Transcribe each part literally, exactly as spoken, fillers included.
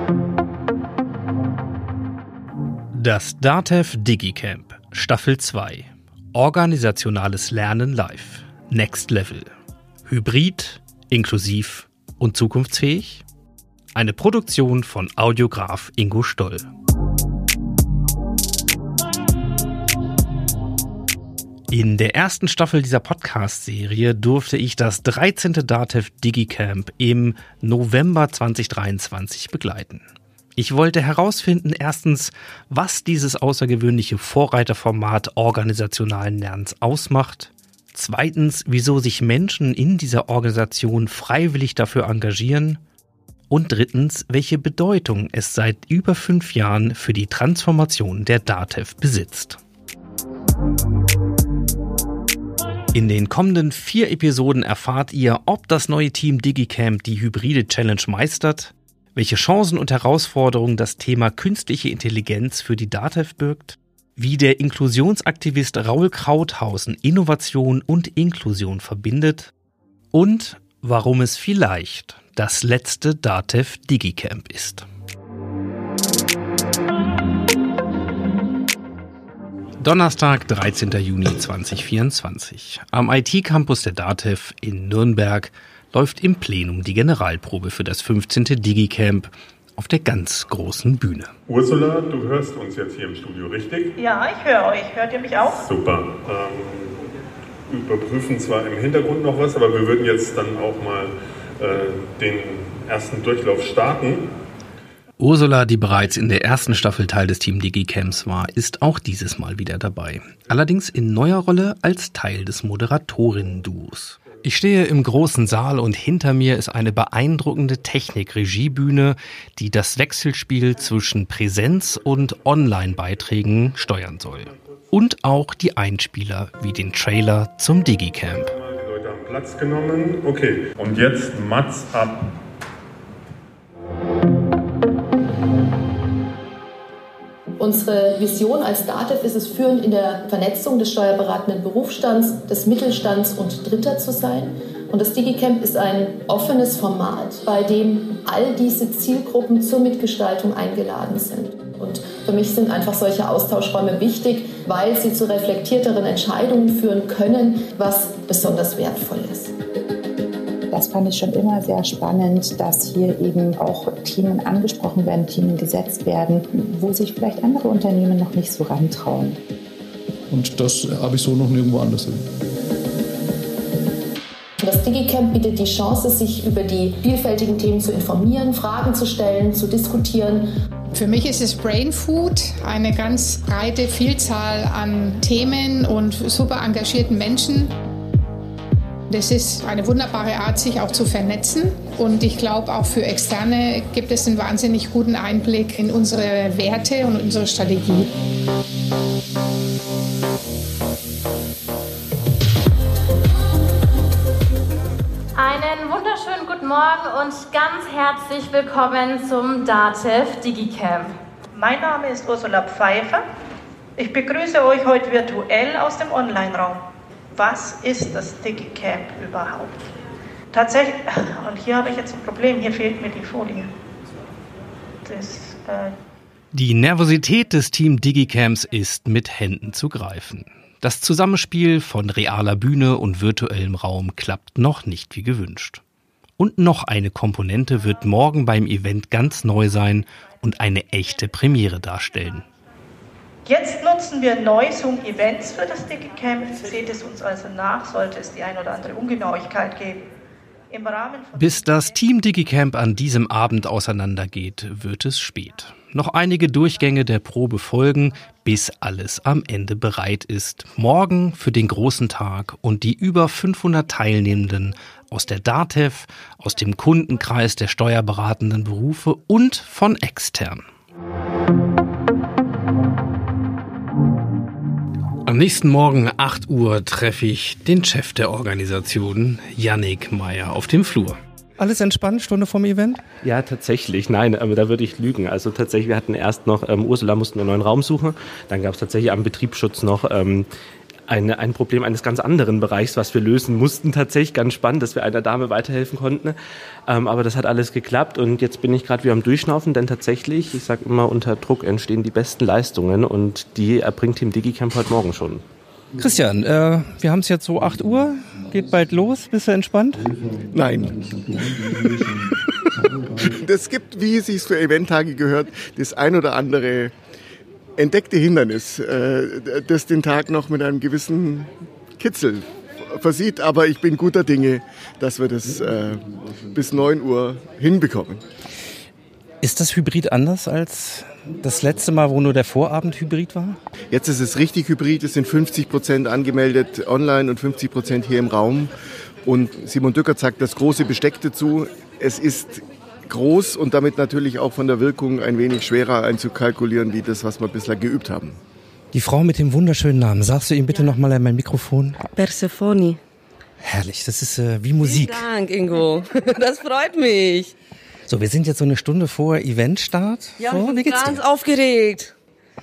Das DATEV DigiCamp, Staffel zwei. Organisationales Lernen live. Next Level. Hybrid, inklusiv und zukunftsfähig? Eine Produktion von Audiograf Ingo Stoll. In der ersten Staffel dieser Podcast-Serie durfte ich das dreizehnte DATEV DigiCamp im November zweitausenddreiundzwanzig begleiten. Ich wollte herausfinden, erstens, was dieses außergewöhnliche Vorreiterformat organisationalen Lernens ausmacht. Zweitens, wieso sich Menschen in dieser Organisation freiwillig dafür engagieren. Und drittens, welche Bedeutung es seit über fünf Jahren für die Transformation der DATEV besitzt. In den kommenden vier Episoden erfahrt ihr, ob das neue Team DigiCamp die hybride Challenge meistert, welche Chancen und Herausforderungen das Thema künstliche Intelligenz für die DATEV birgt, wie der Inklusionsaktivist Raul Krauthausen Innovation und Inklusion verbindet und warum es vielleicht das letzte DATEV DigiCamp ist. Donnerstag, dreizehnter Juni zweitausendvierundzwanzig. Am I T-Campus der DATEV in Nürnberg läuft im Plenum die Generalprobe für das fünfzehnte DigiCamp auf der ganz großen Bühne. Ursula, du hörst uns jetzt hier im Studio, richtig? Ja, ich höre euch. Hört ihr mich auch? Super. Ähm, überprüfen zwar im Hintergrund noch was, aber wir würden jetzt dann auch mal äh, den ersten Durchlauf starten. Ursula, die bereits in der ersten Staffel Teil des Team DigiCamps war, ist auch dieses Mal wieder dabei. Allerdings in neuer Rolle als Teil des Moderatorinnen-Duos. Ich stehe im großen Saal und hinter mir ist eine beeindruckende Technik-Regiebühne, die das Wechselspiel zwischen Präsenz- und Online-Beiträgen steuern soll. Und auch die Einspieler wie den Trailer zum DigiCamp. Die Leute haben Platz genommen. Okay, und jetzt Mats ab. Unsere Vision als DATEV ist es, führend in der Vernetzung des steuerberatenden Berufsstands, des Mittelstands und Dritter zu sein. Und das DigiCamp ist ein offenes Format, bei dem all diese Zielgruppen zur Mitgestaltung eingeladen sind. Und für mich sind einfach solche Austauschräume wichtig, weil sie zu reflektierteren Entscheidungen führen können, was besonders wertvoll ist. Das fand ich schon immer sehr spannend, dass hier eben auch Themen angesprochen werden, Themen gesetzt werden, wo sich vielleicht andere Unternehmen noch nicht so rantrauen. Und das habe ich so noch nirgendwo anders erlebt. Das DigiCamp bietet die Chance, sich über die vielfältigen Themen zu informieren, Fragen zu stellen, zu diskutieren. Für mich ist es Brain Food, eine ganz breite Vielzahl an Themen und super engagierten Menschen. Das ist eine wunderbare Art, sich auch zu vernetzen. Und ich glaube, auch für Externe gibt es einen wahnsinnig guten Einblick in unsere Werte und unsere Strategie. Einen wunderschönen guten Morgen und ganz herzlich willkommen zum DATEV DigiCamp. Mein Name ist Ursula Pfeiffer. Ich begrüße euch heute virtuell aus dem Online-Raum. Was ist das DigiCamp überhaupt? Tatsächlich, und hier habe ich jetzt ein Problem, hier fehlt mir die Folie. Das, äh die Nervosität des Team DigiCamps ist mit Händen zu greifen. Das Zusammenspiel von realer Bühne und virtuellem Raum klappt noch nicht wie gewünscht. Und noch eine Komponente wird morgen beim Event ganz neu sein und eine echte Premiere darstellen. Jetzt nutzen wir neu Zoom-Events für das DigiCamp. Seht es uns also nach, sollte es die ein oder andere Ungenauigkeit geben. Im Rahmen von Bis das Team DigiCamp an diesem Abend auseinandergeht, wird es spät. Noch einige Durchgänge der Probe folgen, bis alles am Ende bereit ist. Morgen für den großen Tag und die über fünfhundert Teilnehmenden aus der DATEV, aus dem Kundenkreis der steuerberatenden Berufe und von extern. Am nächsten Morgen acht Uhr treffe ich den Chef der Organisation, Yannick Meyer, auf dem Flur. Alles entspannt, Stunde vom Event? Ja, tatsächlich. Nein, aber da würde ich lügen. Also tatsächlich, wir hatten erst noch, ähm, Ursula mussten einen neuen Raum suchen. Dann gab es tatsächlich am Betriebsschutz noch ähm, Eine, ein Problem eines ganz anderen Bereichs, was wir lösen mussten. Tatsächlich ganz spannend, dass wir einer Dame weiterhelfen konnten. Ähm, aber das hat alles geklappt und jetzt bin ich gerade wieder am Durchschnaufen, denn tatsächlich, ich sage immer, unter Druck entstehen die besten Leistungen und die erbringt Team DigiCamp heute Morgen schon. Christian, äh, wir haben es jetzt so acht Uhr, geht bald los. Bist du entspannt? Nein. Es gibt, wie es sich für Eventtage gehört, das ein oder andere entdeckte Hindernis, äh, das den Tag noch mit einem gewissen Kitzel versieht. Aber ich bin guter Dinge, dass wir das äh, bis neun Uhr hinbekommen. Ist das Hybrid anders als das letzte Mal, wo nur der Vorabend Hybrid war? Jetzt ist es richtig Hybrid. Es sind fünfzig Prozent angemeldet online und fünfzig Prozent hier im Raum. Und Simon Dückert sagt das große Besteck dazu. Es ist groß und damit natürlich auch von der Wirkung ein wenig schwerer einzukalkulieren, wie das, was wir bislang geübt haben. Die Frau mit dem wunderschönen Namen, sagst du ihm bitte ja. noch mal in mein Mikrofon? Persephone. Herrlich, das ist äh, wie Musik. Vielen Dank, Ingo. Das freut mich. So, wir sind jetzt so eine Stunde vor Eventstart. Ja, so, ich bin ganz dir? aufgeregt.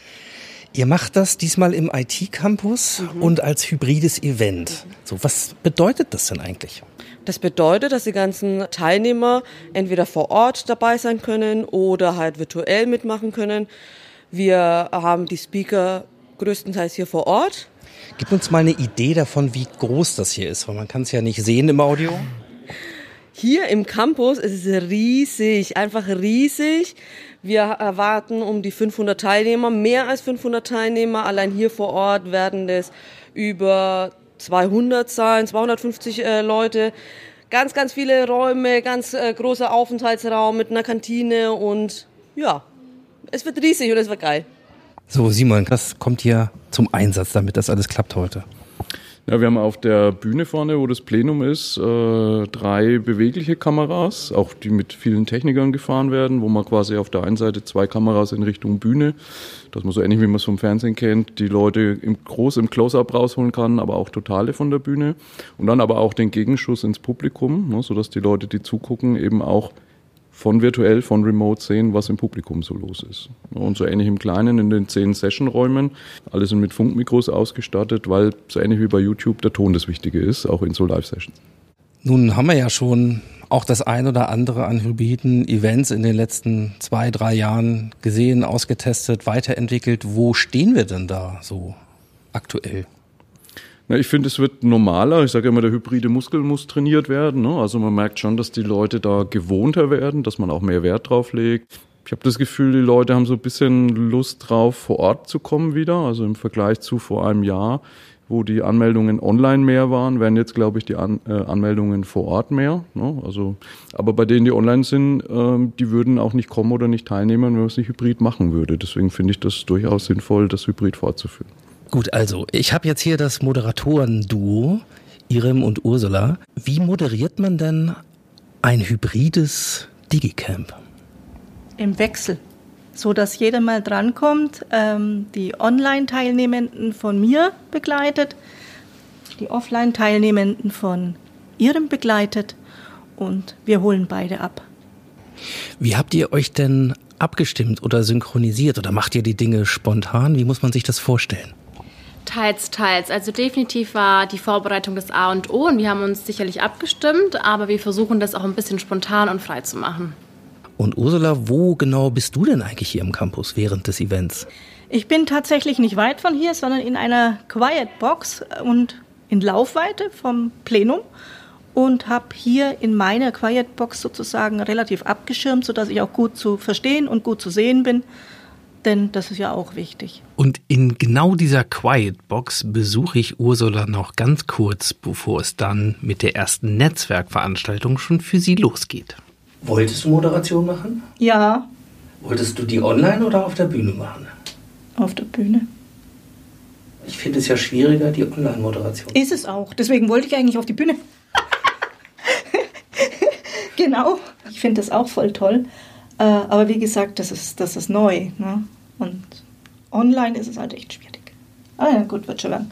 Ihr macht das diesmal im I T-Campus mhm. und als hybrides Event. So, was bedeutet das denn eigentlich? Das bedeutet, dass die ganzen Teilnehmer entweder vor Ort dabei sein können oder halt virtuell mitmachen können. Wir haben die Speaker größtenteils hier vor Ort. Gib uns mal eine Idee davon, wie groß das hier ist, weil man kann es ja nicht sehen im Audio. Hier im Campus ist es riesig, einfach riesig. Wir erwarten um die fünfhundert Teilnehmer, mehr als fünfhundert Teilnehmer. Allein hier vor Ort werden es über zweihundert sein, zweihundertfünfzig äh, Leute. Ganz, ganz viele Räume, ganz äh, großer Aufenthaltsraum mit einer Kantine und ja, es wird riesig und es wird geil. So, Simon, was kommt hier zum Einsatz, damit das alles klappt heute? Ja, wir haben auf der Bühne vorne, wo das Plenum ist, äh, drei bewegliche Kameras, auch die mit vielen Technikern gefahren werden, wo man quasi auf der einen Seite zwei Kameras in Richtung Bühne, dass man so ähnlich wie man es vom Fernsehen kennt, die Leute im groß im Close-Up rausholen kann, aber auch Totale von der Bühne und dann aber auch den Gegenschuss ins Publikum, ne, sodass die Leute, die zugucken, eben auch von virtuell, von remote sehen, was im Publikum so los ist. Und so ähnlich im Kleinen in den zehn Session-Räumen. Alle sind mit Funkmikros ausgestattet, weil so ähnlich wie bei YouTube der Ton das Wichtige ist, auch in so Live-Sessions. Nun haben wir ja schon auch das ein oder andere an hybriden Events in den letzten zwei, drei Jahren gesehen, ausgetestet, weiterentwickelt. Wo stehen wir denn da so aktuell? Ja, ich finde, es wird normaler. Ich sage immer, der hybride Muskel muss trainiert werden. Ne? Also man merkt schon, dass die Leute da gewohnter werden, dass man auch mehr Wert drauf legt. Ich habe das Gefühl, die Leute haben so ein bisschen Lust drauf, vor Ort zu kommen wieder. Also im Vergleich zu vor einem Jahr, wo die Anmeldungen online mehr waren, werden jetzt, glaube ich, die An- äh, Anmeldungen vor Ort mehr. Ne? Also, aber bei denen, die online sind, ähm, die würden auch nicht kommen oder nicht teilnehmen, wenn man es nicht hybrid machen würde. Deswegen finde ich das durchaus sinnvoll, das hybrid fortzuführen. Gut, also ich habe jetzt hier das Moderatoren-Duo, Irem und Ursula. Wie moderiert man denn ein hybrides DigiCamp? Im Wechsel, so dass jeder mal drankommt, ähm, die Online-Teilnehmenden von mir begleitet, die Offline-Teilnehmenden von Irem begleitet und wir holen beide ab. Wie habt ihr euch denn abgestimmt oder synchronisiert oder macht ihr die Dinge spontan? Wie muss man sich das vorstellen? Teils, teils. Also definitiv war die Vorbereitung das A und O und wir haben uns sicherlich abgestimmt, aber wir versuchen das auch ein bisschen spontan und frei zu machen. Und Ursula, wo genau bist du denn eigentlich hier im Campus während des Events? Ich bin tatsächlich nicht weit von hier, sondern in einer Quiet Box und in Laufweite vom Plenum und habe hier in meiner Quiet Box sozusagen relativ abgeschirmt, sodass ich auch gut zu verstehen und gut zu sehen bin. Denn das ist ja auch wichtig. Und in genau dieser Quiet Box besuche ich Ursula noch ganz kurz, bevor es dann mit der ersten Netzwerkveranstaltung schon für sie losgeht. Wolltest du Moderation machen? Ja. Wolltest du die online oder auf der Bühne machen? Auf der Bühne. Ich finde es ja schwieriger, die Online-Moderation. Ist es auch. Deswegen wollte ich eigentlich auf die Bühne. Genau. Ich finde das auch voll toll. Aber wie gesagt, das ist, das ist neu. Ne? Und online ist es halt echt schwierig. Ah ja, gut, wird schon werden.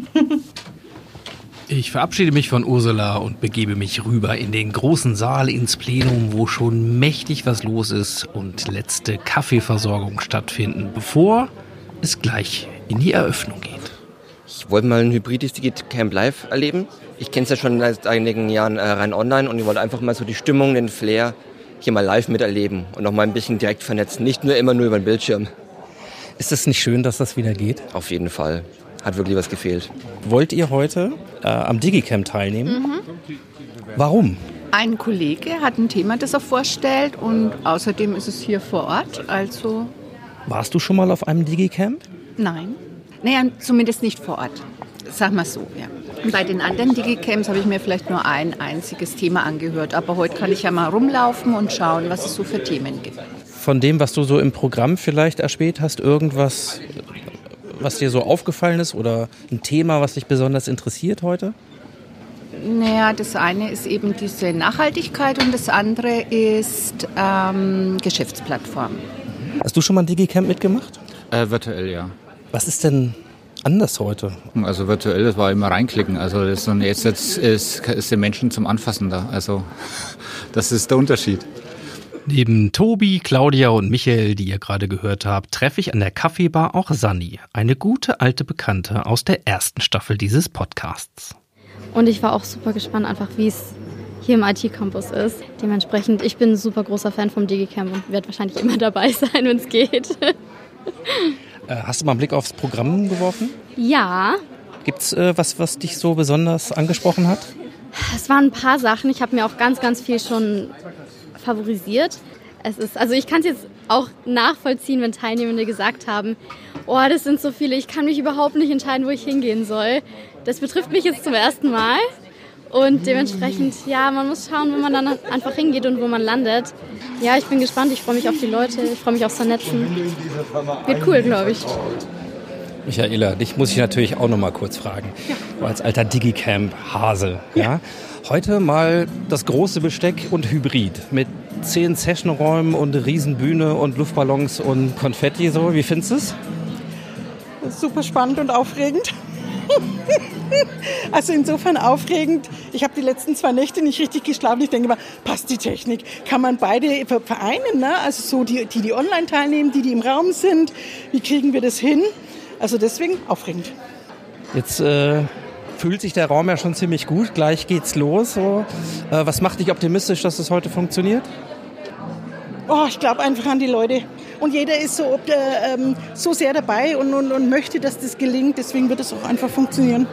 Ich verabschiede mich von Ursula und begebe mich rüber in den großen Saal ins Plenum, wo schon mächtig was los ist und letzte Kaffeeversorgung stattfinden, bevor es gleich in die Eröffnung geht. Ich wollte mal ein hybrides DigiCamp live erleben. Ich kenne es ja schon seit einigen Jahren äh, rein online und ich wollte einfach mal so die Stimmung, den Flair hier mal live miterleben und noch mal ein bisschen direkt vernetzen, nicht nur immer nur über den Bildschirm. Ist es nicht schön, dass das wieder geht? Auf jeden Fall. Hat wirklich was gefehlt. Wollt ihr heute äh, am DigiCamp teilnehmen? Mhm. Warum? Ein Kollege hat ein Thema, das er vorstellt und außerdem ist es hier vor Ort, also... Warst du schon mal auf einem DigiCamp? Nein. Naja, zumindest nicht vor Ort. Sag mal so, ja. Bei den anderen DigiCamps habe ich mir vielleicht nur ein einziges Thema angehört. Aber heute kann ich ja mal rumlaufen und schauen, was es so für Themen gibt. Von dem, was du so im Programm vielleicht erspäht hast, irgendwas, was dir so aufgefallen ist oder ein Thema, was dich besonders interessiert heute? Naja, das eine ist eben diese Nachhaltigkeit und das andere ist ähm, Geschäftsplattform. Hast du schon mal ein DigiCamp mitgemacht? Äh, virtuell, ja. Was ist denn anders heute? Also virtuell, das war immer reinklicken. Also das ist, und jetzt, jetzt ist, ist der Menschen zum Anfassen da. Also das ist der Unterschied. Neben Tobi, Claudia und Michael, die ihr gerade gehört habt, treffe ich an der Kaffeebar auch Sanni, eine gute alte Bekannte aus der ersten Staffel dieses Podcasts. Und ich war auch super gespannt, einfach wie es hier im I T-Campus ist. Dementsprechend, ich bin ein super großer Fan vom DigiCamp und werde wahrscheinlich immer dabei sein, wenn es geht. Hast du mal einen Blick aufs Programm geworfen? Ja. Gibt's äh, was, was dich so besonders angesprochen hat? Es waren ein paar Sachen. Ich habe mir auch ganz, ganz viel schon favorisiert. Es ist, also ich kann es jetzt auch nachvollziehen, wenn Teilnehmende gesagt haben, oh, das sind so viele, ich kann mich überhaupt nicht entscheiden, wo ich hingehen soll. Das betrifft mich jetzt zum ersten Mal. Und dementsprechend, ja, man muss schauen, wo man dann einfach hingeht und wo man landet. Ja, ich bin gespannt, ich freue mich auf die Leute, ich freue mich aufs Vernetzen. Wird cool, glaube ich. Michaela, dich muss ich natürlich auch noch mal kurz fragen. Ja. Als alter DigiCamp-Hase. Ja. Ja? Heute mal das große Besteck und Hybrid. Mit zehn Sessionräumen und Riesenbühne und Luftballons und Konfetti. So, wie findest du es? Super spannend und aufregend. Also insofern aufregend. Ich habe die letzten zwei Nächte nicht richtig geschlafen. Ich denke immer, passt die Technik? Kann man beide vereinen? Ne? Also so die, die, die online teilnehmen, die, die im Raum sind. Wie kriegen wir das hin? Also deswegen aufregend. Jetzt äh, fühlt sich der Raum ja schon ziemlich gut. Gleich geht's los. So. Äh, was macht dich optimistisch, dass es heute funktioniert? Oh, ich glaube einfach an die Leute. Und jeder ist so, äh, ähm, so sehr dabei und, und, und möchte, dass das gelingt. Deswegen wird es auch einfach funktionieren.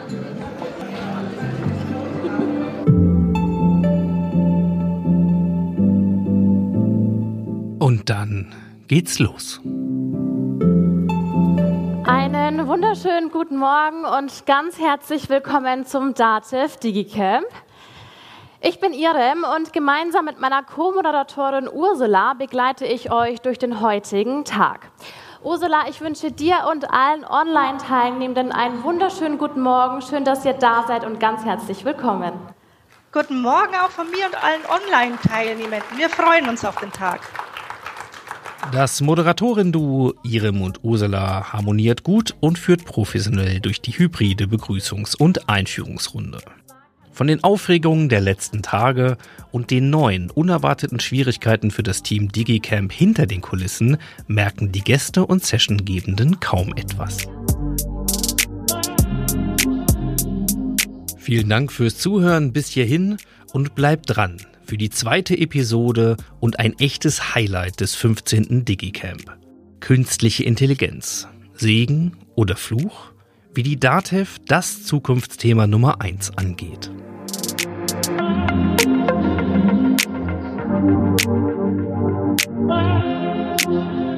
Und dann geht's los. Einen wunderschönen guten Morgen und ganz herzlich willkommen zum DATEV DigiCamp. Ich bin Irem und gemeinsam mit meiner Co-Moderatorin Ursula begleite ich euch durch den heutigen Tag. Ursula, ich wünsche dir und allen Online-Teilnehmenden einen wunderschönen guten Morgen. Schön, dass ihr da seid und ganz herzlich willkommen. Guten Morgen auch von mir und allen Online-Teilnehmenden. Wir freuen uns auf den Tag. Das Moderatorin-Duo Irem und Ursula harmoniert gut und führt professionell durch die hybride Begrüßungs- und Einführungsrunde. Von den Aufregungen der letzten Tage und den neuen, unerwarteten Schwierigkeiten für das Team DigiCamp hinter den Kulissen merken die Gäste und Sessiongebenden kaum etwas. Vielen Dank fürs Zuhören bis hierhin und bleibt dran für die zweite Episode und ein echtes Highlight des fünfzehnten DigiCamp. Künstliche Intelligenz. Segen oder Fluch? Wie die DATEV das Zukunftsthema Nummer eins angeht. Bye.